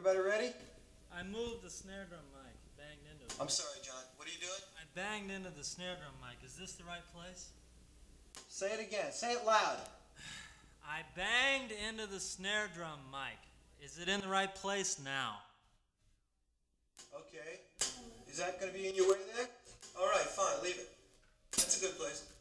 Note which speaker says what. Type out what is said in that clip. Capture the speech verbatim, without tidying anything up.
Speaker 1: Everybody ready?
Speaker 2: I moved the snare drum mic. Banged into it.
Speaker 1: I'm sorry, John. What are you doing?
Speaker 2: I banged into the snare drum mic. Is this the right place?
Speaker 1: Say it again. Say it loud.
Speaker 2: I banged into the snare drum mic. Is it in the right place now?
Speaker 1: Okay. Is that going to be in your way there? All right, fine. Leave it. That's a good place.